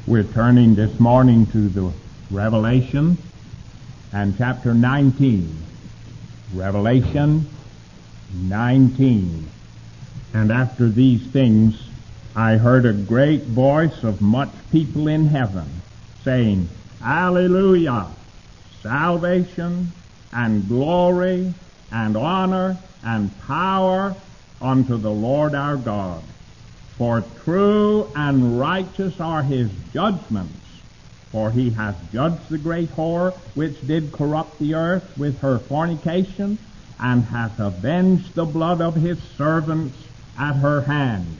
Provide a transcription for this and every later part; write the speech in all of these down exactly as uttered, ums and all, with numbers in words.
We're turning this morning to the Revelation and chapter nineteen. Revelation nineteen. And after these things I heard a great voice of much people in heaven, saying, Alleluia! Salvation and glory and honor and power unto the Lord our God. For true and righteous are his judgments, for he hath judged the great whore, which did corrupt the earth with her fornication, and hath avenged the blood of his servants at her hand.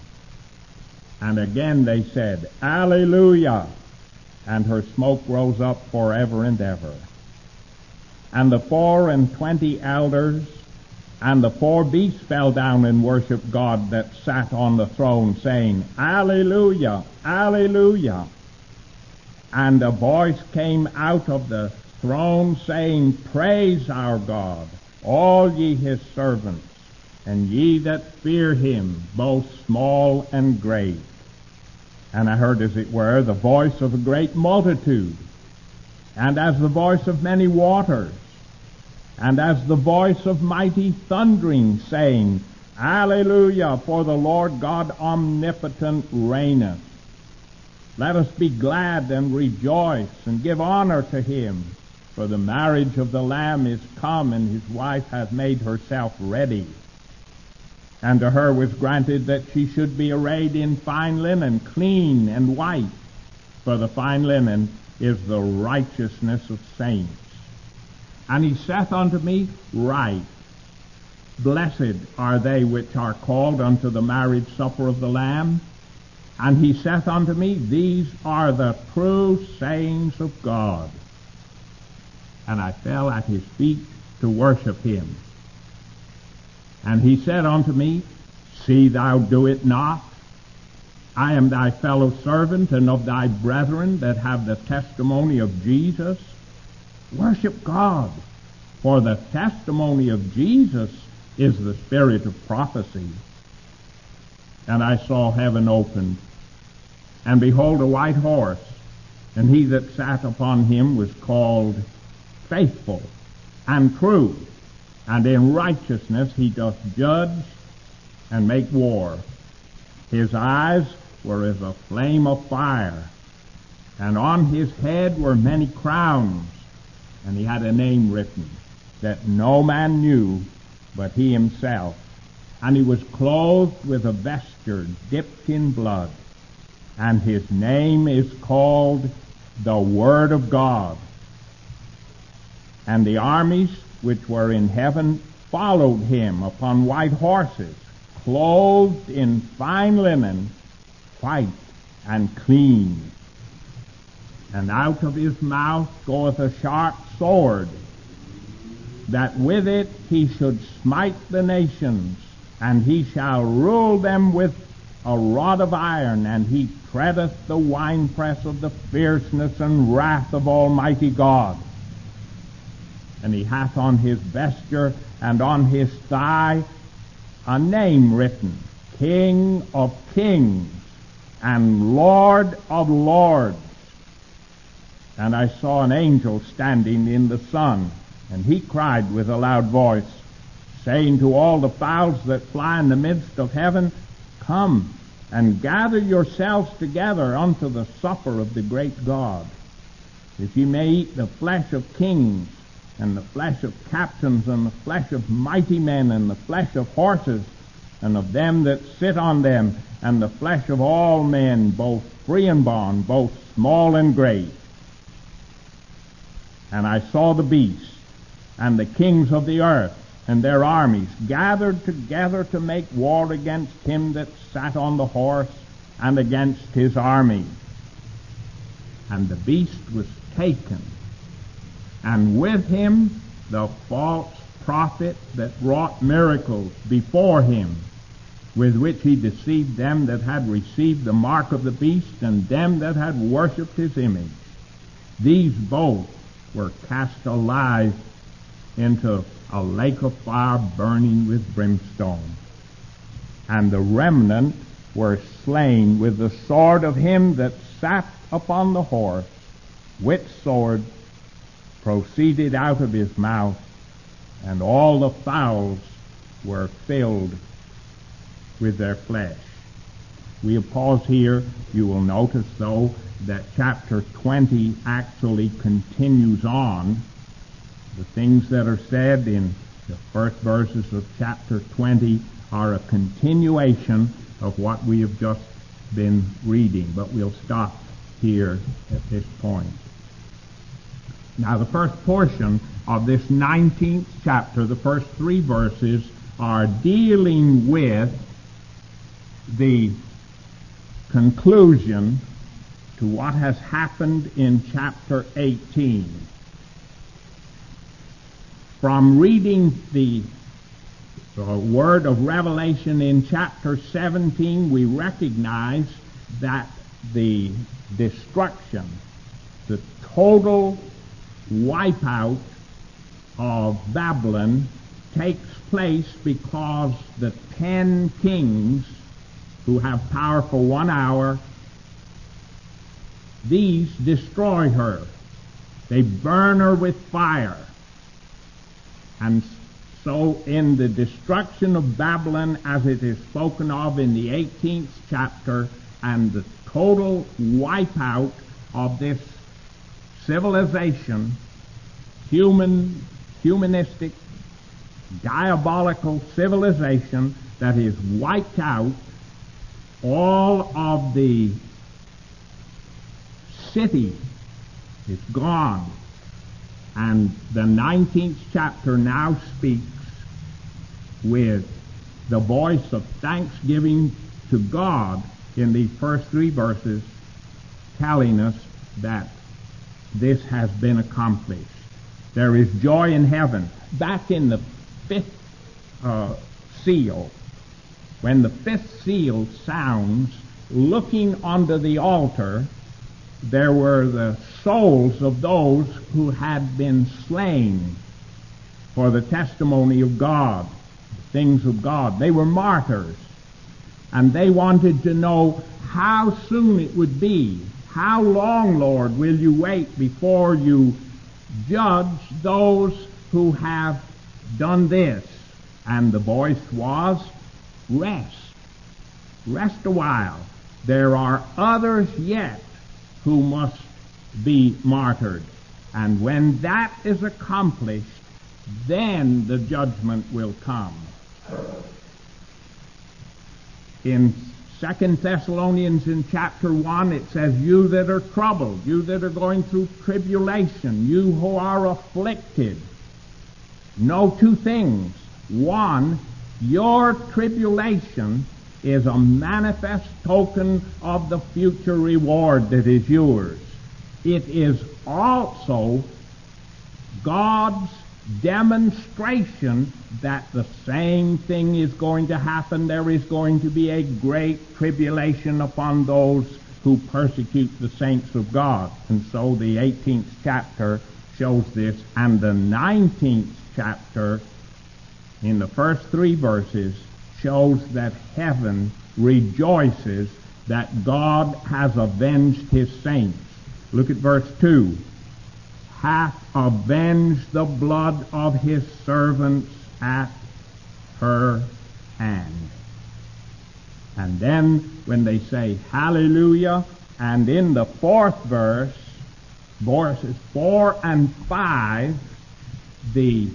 And again they said, Alleluia! And her smoke rose up forever and ever. And the four and twenty elders and the four beasts fell down and worshipped God that sat on the throne, saying, Alleluia! Alleluia! And a voice came out of the throne, saying, Praise our God, all ye his servants, and ye that fear him, both small and great. And I heard, as it were, the voice of a great multitude, and as the voice of many waters, and as the voice of mighty thundering, saying, Alleluia, for the Lord God omnipotent reigneth. Let us be glad and rejoice and give honor to him, for the marriage of the Lamb is come, and his wife hath made herself ready. And to her was granted that she should be arrayed in fine linen, clean and white, for the fine linen is the righteousness of saints. And he saith unto me, Write, Blessed are they which are called unto the marriage supper of the Lamb. And he saith unto me, These are the true sayings of God. And I fell at his feet to worship him. And he said unto me, See thou do it not. I am thy fellow servant and of thy brethren that have the testimony of Jesus. Worship God, for the testimony of Jesus is the spirit of prophecy. And I saw heaven opened, and behold a white horse, and he that sat upon him was called Faithful and True, and in righteousness he doth judge and make war. His eyes were as a flame of fire, and on his head were many crowns, and he had a name written that no man knew but he himself. And he was clothed with a vesture dipped in blood, and his name is called the Word of God. And the armies which were in heaven followed him upon white horses, clothed in fine linen, white and clean. And out of his mouth goeth a sharp sword, that with it he should smite the nations, and he shall rule them with a rod of iron, and he treadeth the winepress of the fierceness and wrath of Almighty God. And he hath on his vesture and on his thigh a name written, King of Kings and Lord of Lords. And I saw an angel standing in the sun, and he cried with a loud voice, saying to all the fowls that fly in the midst of heaven, Come and gather yourselves together unto the supper of the great God, that ye may eat the flesh of kings, and the flesh of captains, and the flesh of mighty men, and the flesh of horses, and of them that sit on them, and the flesh of all men, both free and bond, both small and great. And I saw the beast, and the kings of the earth, and their armies, gathered together to make war against him that sat on the horse, and against his army. And the beast was taken, and with him the false prophet that wrought miracles before him, with which he deceived them that had received the mark of the beast, and them that had worshipped his image. These both were cast alive into a lake of fire burning with brimstone. And the remnant were slain with the sword of him that sat upon the horse, which sword proceeded out of his mouth, and all the fowls were filled with their flesh. We'll pause here. You will notice, though, that chapter twenty actually continues on. The things that are said in the first verses of chapter twenty are a continuation of what we have just been reading, but we'll stop here at this point. Now, the first portion of this nineteenth chapter, the first three verses, are dealing with the conclusion to what has happened in chapter eighteen. From reading the uh, word of Revelation in chapter seventeen, we recognize that the destruction, the total wipeout of Babylon takes place because the ten kings who have power for one hour, these destroy her. They burn her with fire. And so in the destruction of Babylon, as it is spoken of in the eighteenth chapter, and the total wipeout of this civilization, human, humanistic, diabolical civilization that is wiped out, all of the city is gone. And the nineteenth chapter now speaks with the voice of thanksgiving to God in these first three verses, telling us that this has been accomplished. There is joy in heaven. Back in the fifth uh, seal, when the fifth seal sounds, looking onto the altar, there were the souls of those who had been slain for the testimony of God, the things of God. They were martyrs, and they wanted to know how soon it would be. How long, Lord, will you wait before you judge those who have done this? And the voice was, rest. Rest a while. There are others yet who must be martyred. And when that is accomplished, then the judgment will come. In Second Thessalonians in chapter one, it says, you that are troubled, you that are going through tribulation, you who are afflicted, know two things. One, your tribulation is a manifest token of the future reward that is yours. It is also God's demonstration that the same thing is going to happen. There is going to be a great tribulation upon those who persecute the saints of God. And so the eighteenth chapter shows this, and the nineteenth chapter, in the first three verses, shows that heaven rejoices that God has avenged his saints. Look at verse two. Hath avenged the blood of his servants at her hand. And then when they say hallelujah, and in the fourth verse, verses four and five, the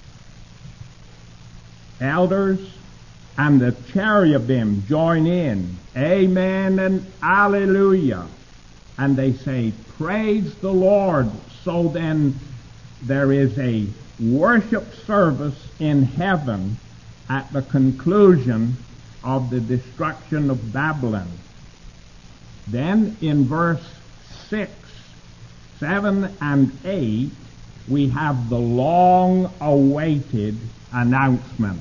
elders and the cherubim join in, amen and hallelujah. And they say, praise the Lord. So then there is a worship service in heaven at the conclusion of the destruction of Babylon. Then in verse six, seven, and eight, we have the long-awaited announcement.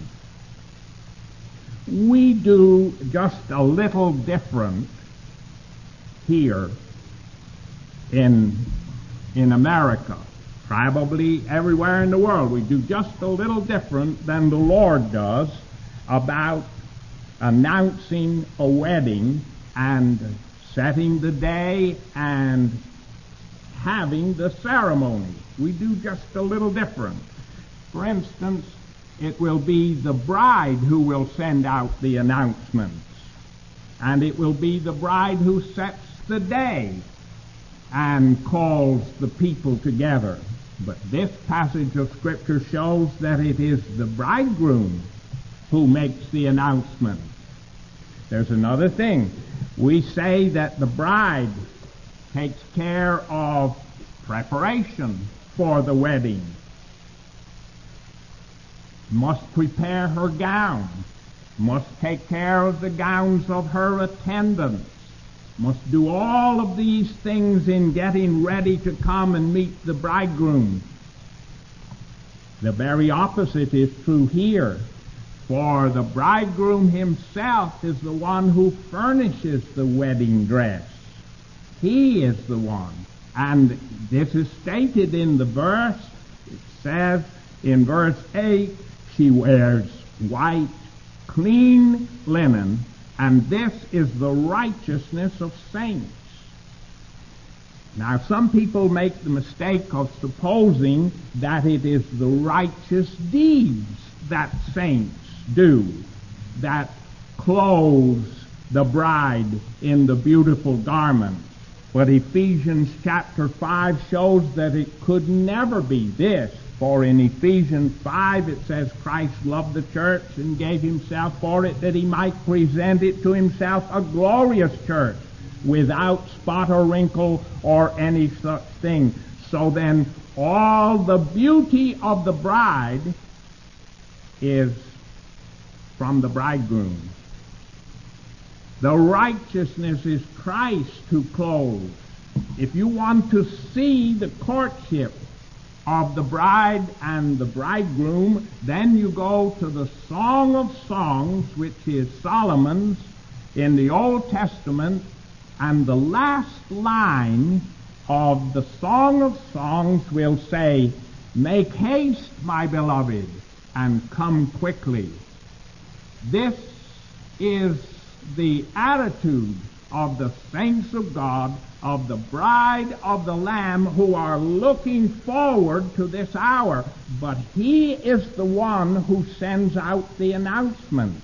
We do just a little different here in in America. Probably everywhere in the world we do just a little different than the Lord does about announcing a wedding and setting the day and having the ceremony. We do just a little different. For instance, it will be the bride who will send out the announcements, and it will be the bride who sets the day and calls the people together. But this passage of Scripture shows that it is the bridegroom who makes the announcement. There's another thing. We say that the bride takes care of preparation for the wedding, must prepare her gown, must take care of the gowns of her attendants, must do all of these things in getting ready to come and meet the bridegroom. The very opposite is true here, for the bridegroom himself is the one who furnishes the wedding dress. He is the one. And this is stated in the verse. It says in verse eight, she wears white, clean linen, and this is the righteousness of saints. Now, some people make the mistake of supposing that it is the righteous deeds that saints do that clothes the bride in the beautiful garment. But Ephesians chapter five shows that it could never be this. For in Ephesians five it says, Christ loved the church and gave himself for it, that he might present it to himself a glorious church, without spot or wrinkle or any such thing. So then all the beauty of the bride is from the bridegroom. The righteousness is Christ who clothes. If you want to see the courtship of the bride and the bridegroom, then you go to the Song of Songs, which is Solomon's in the Old Testament, and the last line of the Song of Songs will say, "Make haste, my beloved, and come quickly." This is the attitude of the saints of God, of the bride of the Lamb, who are looking forward to this hour. But he is the one who sends out the announcement.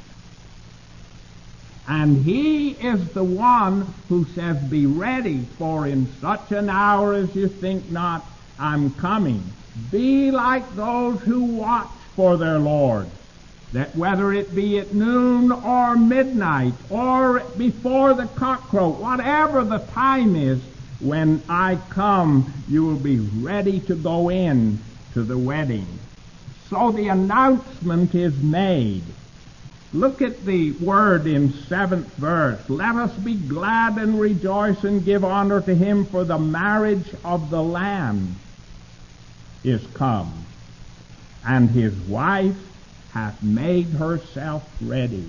And he is the one who says, "Be ready, for in such an hour as you think not, I'm coming." Be like those who watch for their Lord, that whether it be at noon or midnight or before the cock crow, whatever the time is, when I come, you will be ready to go in to the wedding. So the announcement is made. Look at the word in seventh verse. "Let us be glad and rejoice and give honor to him, for the marriage of the Lamb is come, and his wife hath made herself ready."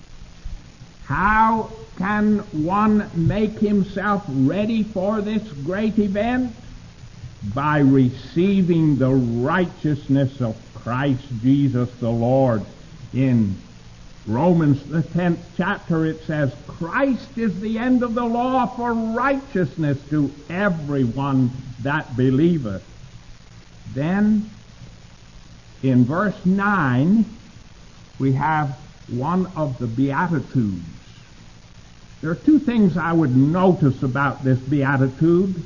How can one make himself ready for this great event? By receiving the righteousness of Christ Jesus the Lord. In Romans the tenth chapter it says, "Christ is the end of the law for righteousness to everyone that believeth." Then in verse nine, we have one of the Beatitudes. There are two things I would notice about this Beatitude.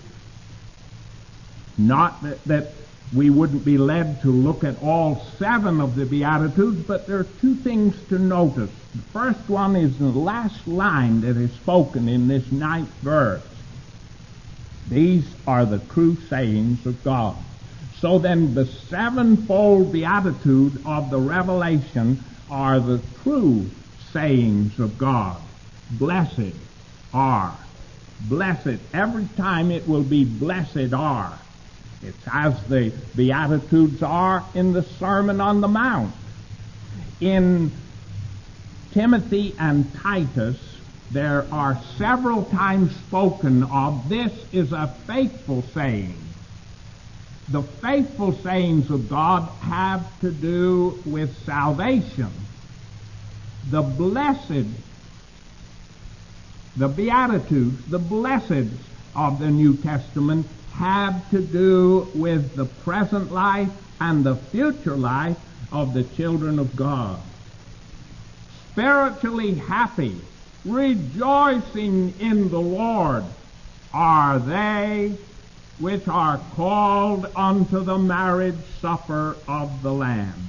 Not that, that we wouldn't be led to look at all seven of the Beatitudes, but there are two things to notice. The first one is the last line that is spoken in this ninth verse. "These are the true sayings of God." So then the sevenfold beatitude of the Revelation are the true sayings of God. Blessed are. Blessed. Every time it will be blessed are. It's as the Beatitudes are in the Sermon on the Mount. In Timothy and Titus, there are several times spoken of, "This is a faithful saying." The faithful sayings of God have to do with salvation. The blessed The Beatitudes, the blesseds of the New Testament, have to do with the present life and the future life of the children of God. Spiritually happy, rejoicing in the Lord, are they which are called unto the marriage supper of the Lamb.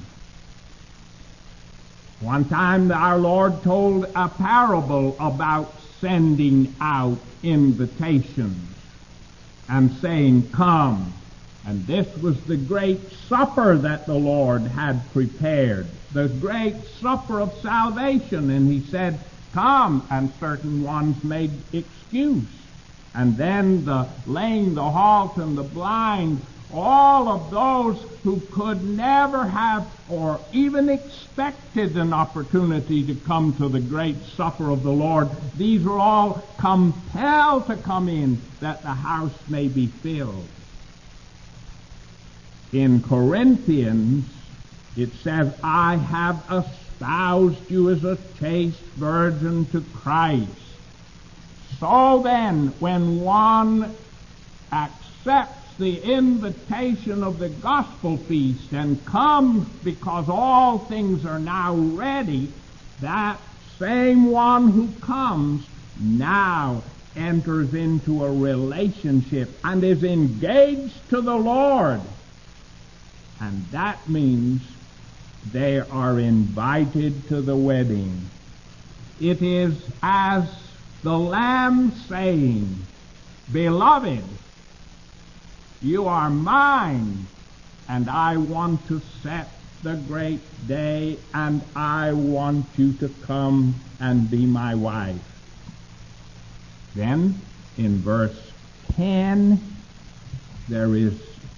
One time our Lord told a parable about sending out invitations and saying, "Come." And this was the great supper that the Lord had prepared, the great supper of salvation. And he said, "Come," and certain ones made excuse. And then the lame, the halt, and the blind, all of those who could never have or even expected an opportunity to come to the great supper of the Lord, these are all compelled to come in that the house may be filled. In Corinthians, it says, "I have espoused you as a chaste virgin to Christ." So then, when one accepts the invitation of the gospel feast and comes because all things are now ready, that same one who comes now enters into a relationship and is engaged to the Lord. And that means they are invited to the wedding. It is as the Lamb saying, "Beloved, you are mine, and I want to set the great day, and I want you to come and be my wife." Then, in verse ten, there is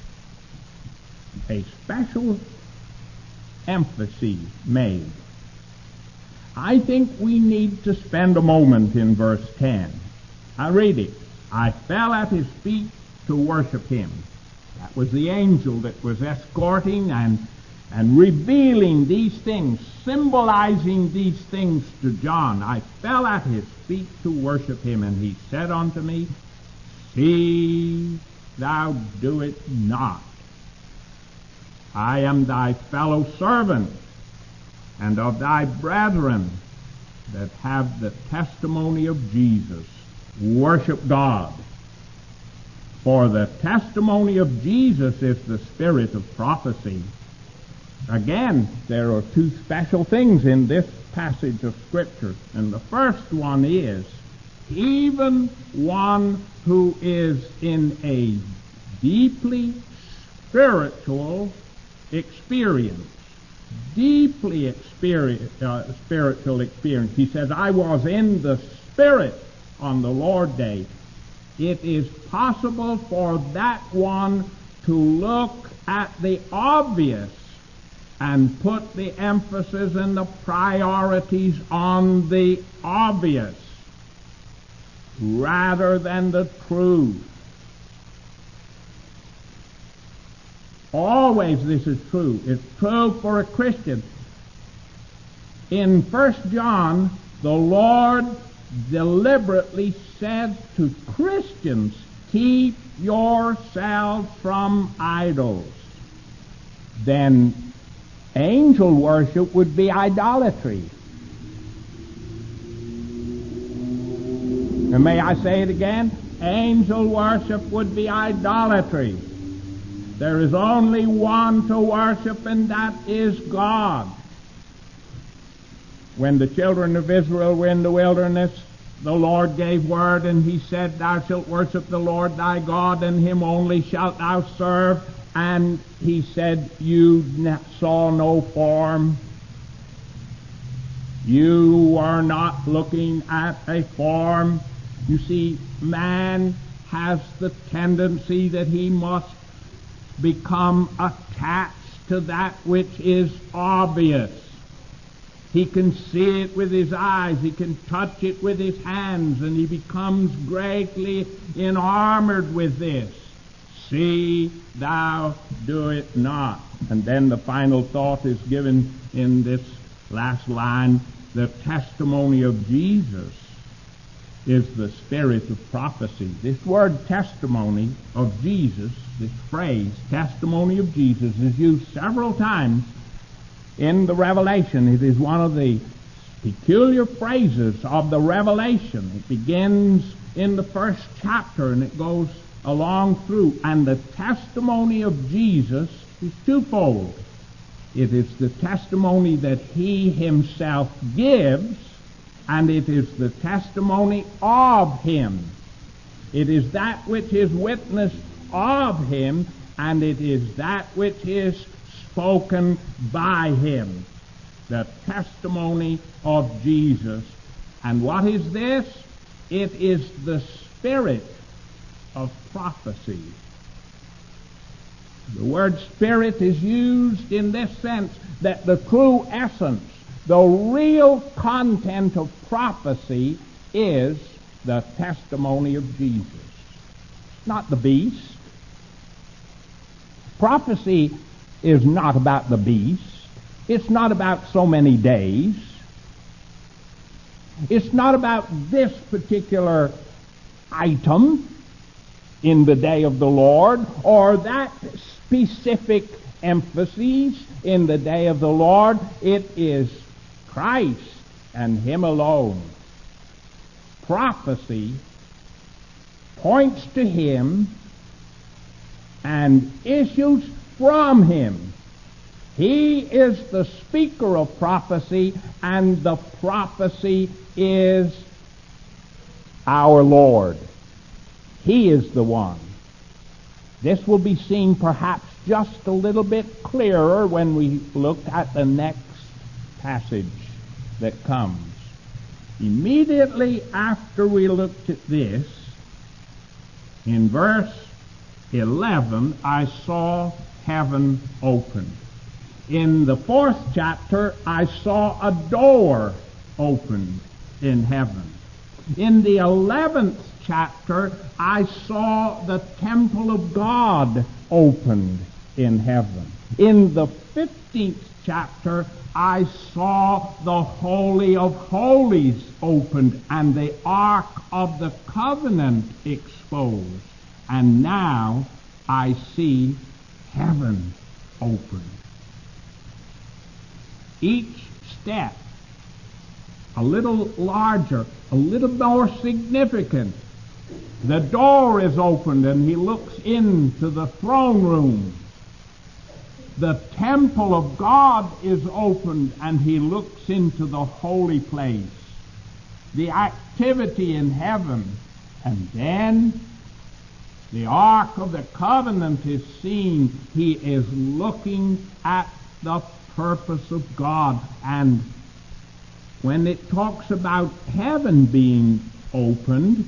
a special emphasis made. I think we need to spend a moment in verse ten. I read it. "I fell at his feet to worship him." That was the angel that was escorting and, and revealing these things, symbolizing these things to John. "I fell at his feet to worship him, and he said unto me, See thou do it not. I am thy fellow servant, and of thy brethren that have the testimony of Jesus. Worship God. For the testimony of Jesus is the spirit of prophecy." Again, there are two special things in this passage of Scripture. And the first one is, even one who is in a deeply spiritual experience, deeply experience, uh, spiritual experience. He says, "I was in the Spirit on the Lord day." It is possible for that one to look at the obvious and put the emphasis and the priorities on the obvious rather than the truth. Always this is true. It's true for a Christian. In First John, the Lord deliberately said to Christians, "Keep yourselves from idols." Then angel worship would be idolatry. And may I say it again? Angel worship would be idolatry. There is only one to worship, and that is God. When the children of Israel were in the wilderness, the Lord gave word, and he said, "Thou shalt worship the Lord thy God, and him only shalt thou serve." And he said, "You saw no form. You are not looking at a form." You see, man has the tendency that he must become attached to that which is obvious. He can see it with his eyes, he can touch it with his hands, and he becomes greatly enamored with this. "See thou do it not." And then the final thought is given in this last line, the testimony of Jesus is the spirit of prophecy. This word testimony of Jesus, this phrase, testimony of Jesus, is used several times in the Revelation. It is one of the peculiar phrases of the Revelation. It begins in the first chapter and it goes along through. And the testimony of Jesus is twofold. It is the testimony that he himself gives, and it is the testimony of him. It is that which is witnessed of him, and it is that which is spoken by him. The testimony of Jesus. And what is this? It is the spirit of prophecy. The word spirit is used in this sense, that the true essence, the real content of prophecy is the testimony of Jesus, not the beast. Prophecy is not about the beast. It's not about so many days. It's not about this particular item in the day of the Lord, or that specific emphasis in the day of the Lord. It is Christ and him alone. Prophecy points to him and issues from him. He is the speaker of prophecy, and the prophecy is our Lord. He is the one. This will be seen perhaps just a little bit clearer when we look at the next passage that comes. Immediately after we looked at this, in verse eleven, I saw heaven opened. In the fourth chapter, I saw a door opened in heaven. In the eleventh chapter, I saw the temple of God opened in heaven. In the fifteenth chapter, I saw the Holy of Holies opened and the Ark of the Covenant exposed. And now I see heaven opened. Each step a little larger, a little more significant. The door is opened and he looks into the throne room. The temple of God is opened and he looks into the holy place. The activity in heaven. And then the Ark of the Covenant is seen. He is looking at the purpose of God. And when it talks about heaven being opened,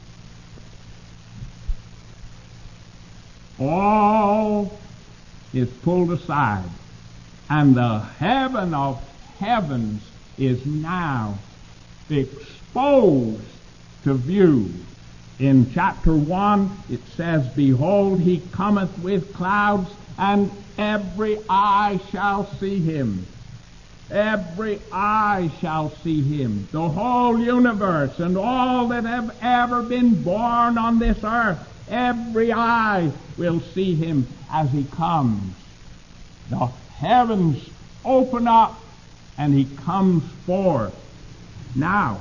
all is pulled aside, and the heaven of heavens is now exposed to view. In chapter one, it says, "Behold, he cometh with clouds, and every eye shall see him." Every eye shall see him. The whole universe and all that have ever been born on this earth, every eye will see him as he comes. The heavens open up and he comes forth. Now,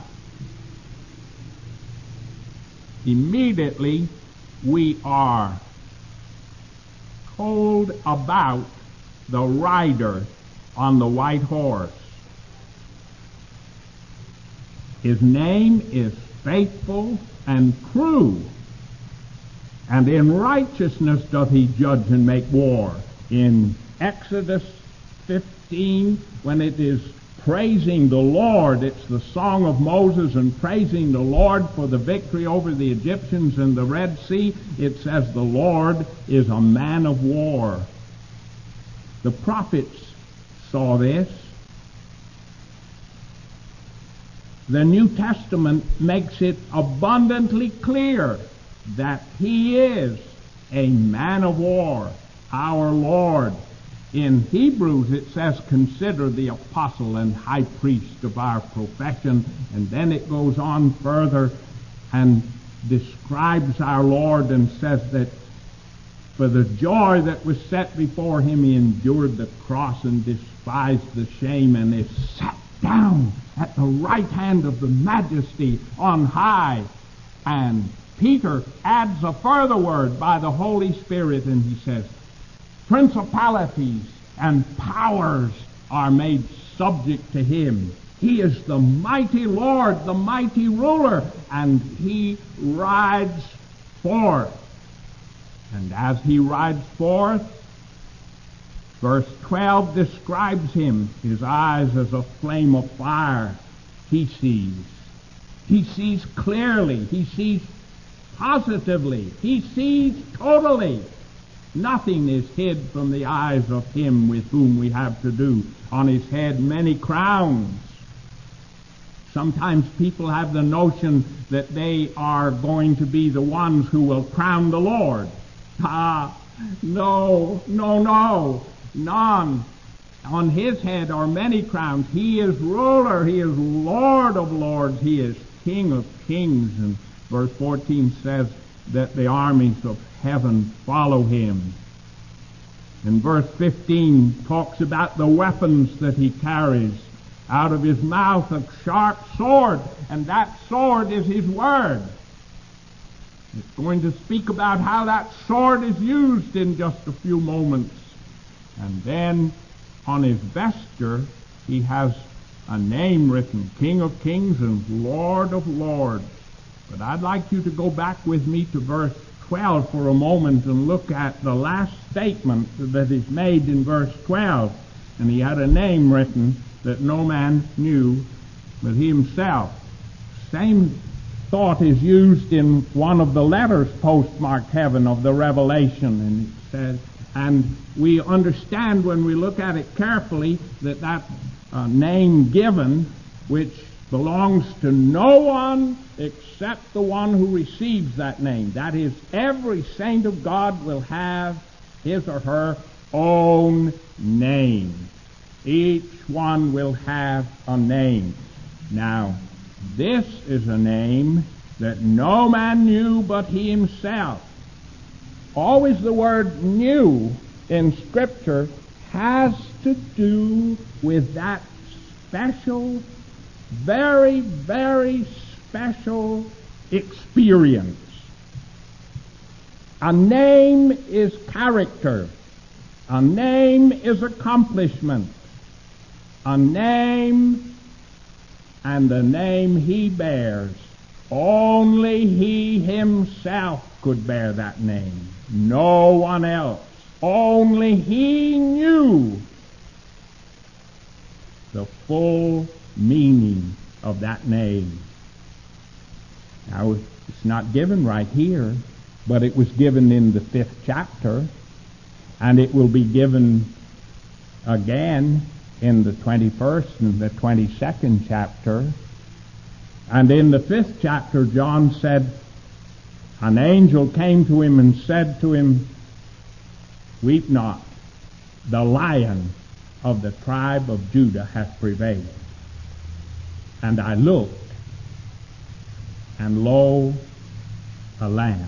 immediately we are told about the rider on the white horse. His name is Faithful and True, and in righteousness doth he judge and make war. In Exodus fifteen, when it is praising the Lord, it's the song of Moses and praising the Lord for the victory over the Egyptians in the Red Sea, it says the Lord is a man of war. The prophets saw this. The New Testament makes it abundantly clear that he is a man of war, our Lord. In Hebrews it says, "Consider the apostle and high priest of our profession," and then it goes on further, and describes our Lord and says that for the joy that was set before him, he endured the cross and despised the shame, and is sat down at the right hand of the Majesty on high. And Peter adds a further word by the Holy Spirit, and he says, principalities and powers are made subject to him. He is the mighty Lord, the mighty ruler, and he rides forth. And as he rides forth, verse twelve describes him, his eyes as a flame of fire. He sees. He sees clearly. He sees positively. He sees totally. Nothing is hid from the eyes of him with whom we have to do. On his head many crowns. Sometimes people have the notion that they are going to be the ones who will crown the Lord. Ah, no, no, no, none. On his head are many crowns. He is ruler. He is Lord of lords. He is King of kings. And verse fourteen says that the armies of heaven follow him. And verse fifteen talks about the weapons that he carries. Out of his mouth a sharp sword, and that sword is his word. It's going to speak about how that sword is used in just a few moments. And then on his vesture he has a name written, King of Kings and Lord of Lords. But I'd like you to go back with me to verse twelve for a moment and look at the last statement that is made in verse twelve. And he had a name written that no man knew but he himself. Same thought is used in one of the letters postmarked heaven of the Revelation, and it says, and we understand when we look at it carefully that that uh, name given, which belongs to no one except the one who receives that name. That is, every saint of God will have his or her own name. Each one will have a name. Now, this is a name that no man knew but he himself. Always the word knew in Scripture has to do with that special, very, very special experience. A name is character. A name is accomplishment. A name, and the name he bears, only he himself could bear that name. No one else. Only he knew the full meaning of that name. Now, it's not given right here, but it was given in the fifth chapter, and it will be given again in the twenty-first and the twenty-second chapter. And in the fifth chapter, John said, an angel came to him and said to him, weep not, the Lion of the tribe of Judah hath prevailed. And I looked, and lo, a lamb,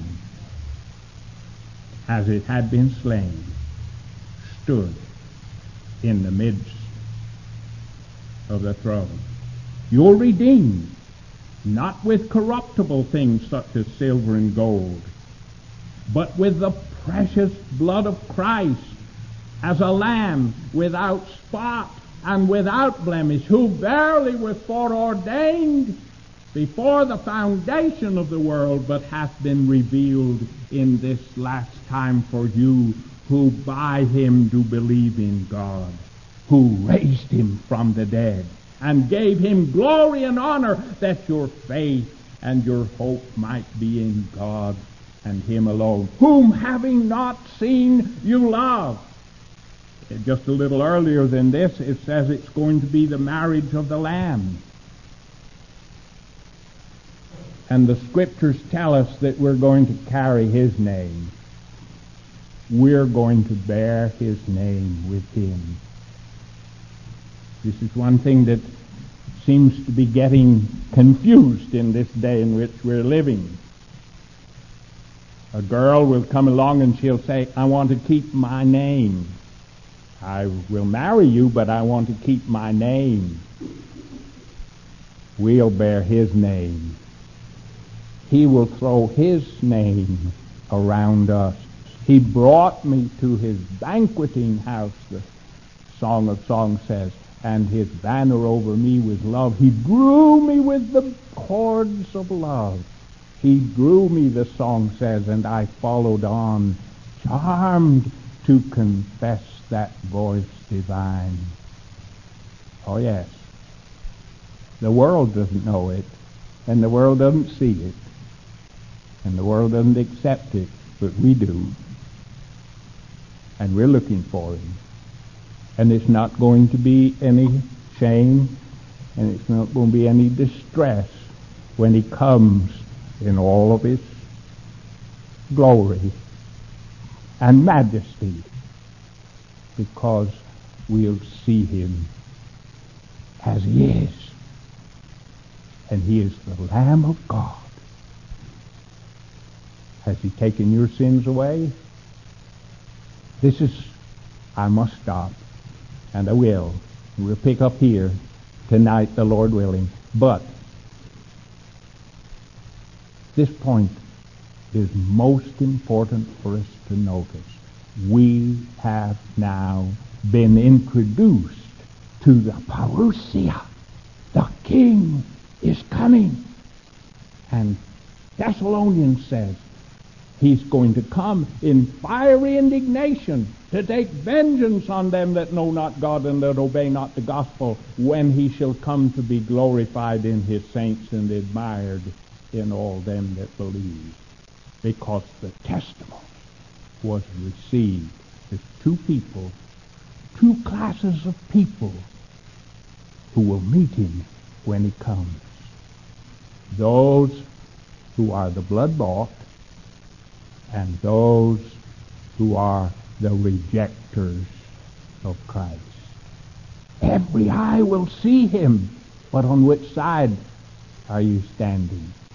as it had been slain, stood in the midst of the throne. You're redeemed, not with corruptible things such as silver and gold, but with the precious blood of Christ, as a lamb without spot and without blemish, who verily was foreordained before the foundation of the world, but hath been revealed in this last time for you, who by him do believe in God, who raised him from the dead, and gave him glory and honor, that your faith and your hope might be in God and him alone, whom having not seen you love. Just a little earlier than this, it says it's going to be the marriage of the Lamb. And the Scriptures tell us that we're going to carry his name. We're going to bear his name with him. This is one thing that seems to be getting confused in this day in which we're living. A girl will come along and she'll say, I want to keep my name. I will marry you, but I want to keep my name. We'll bear his name. He will throw his name around us. He brought me to his banqueting house, the Song of Songs says, and his banner over me was love. He drew me with the cords of love. He drew me, the song says, and I followed on, charmed to confess that voice divine. Oh yes, the world doesn't know it, and the world doesn't see it, and the world doesn't accept it, but we do. And we're looking for him. And it's not going to be any shame, and it's not going to be any distress when he comes in all of his glory and majesty, because we'll see him as he is. And he is the Lamb of God. Has he taken your sins away? This is, I must stop, and I will. We'll pick up here tonight, the Lord willing. But this point is most important for us to notice. We have now been introduced to the parousia. The King is coming. And Thessalonians says he's going to come in fiery indignation to take vengeance on them that know not God and that obey not the gospel, when he shall come to be glorified in his saints and admired in all them that believe. Because the testimony was received. There's two people, two classes of people who will meet him when he comes. Those who are the blood-bought, and those who are the rejectors of Christ. Every eye will see him, but on which side are you standing?